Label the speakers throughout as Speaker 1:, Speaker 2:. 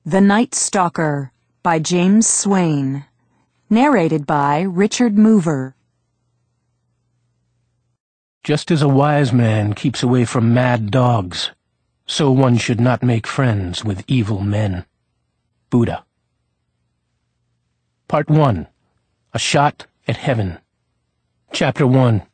Speaker 1: The Night Stalker by James Swain. Narrated by Richard Mover.
Speaker 2: Just as a wise man keeps away from mad dogs, so one should not make friends with evil men. Buddha. Part 1. A Shot at Heaven. Chapter 1.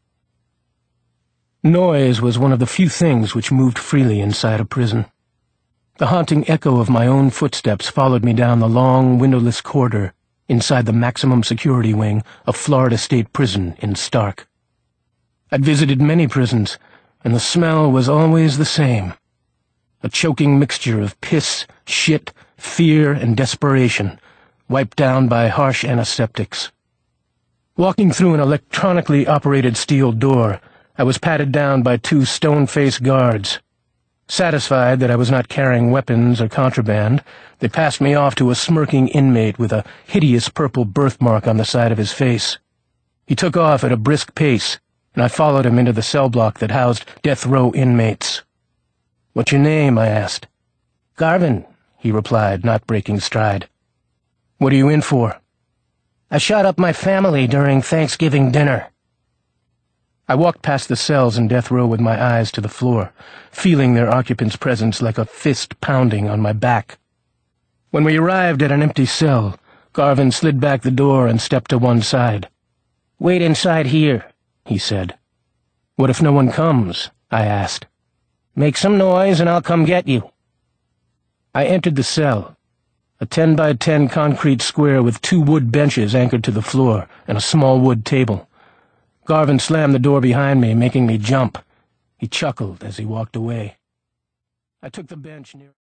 Speaker 2: Noise was one of the few things which moved freely inside a prison. The haunting echo of my own footsteps followed me down the long, windowless corridor inside the maximum security wing of Florida State Prison in Stark. I'd visited many prisons, and the smell was always the same. A choking mixture of piss, shit, fear, and desperation, wiped down by harsh antiseptics. Walking through an electronically operated steel door, I was patted down by two stone-faced guards. Satisfied that I was not carrying weapons or contraband, they passed me off to a smirking inmate with a hideous purple birthmark on the side of his face. He took off at a brisk pace, and I followed him into the cell block that housed death row inmates. "What's your name?" I asked. "Garvin," he replied, not breaking stride. "What are you in for?" "I shot up my family during Thanksgiving dinner." I walked past the cells in death row with my eyes to the floor, feeling their occupants' presence like a fist pounding on my back. When we arrived at an empty cell, Garvin slid back the door and stepped to one side. "Wait inside here," he said. "What if no one comes?" I asked. "Make some noise and I'll come get you." I entered the cell, a 10-by-10 concrete square with two wood benches anchored to the floor and a small wood table. Garvin slammed the door behind me, making me jump. He chuckled as he walked away. I took the bench near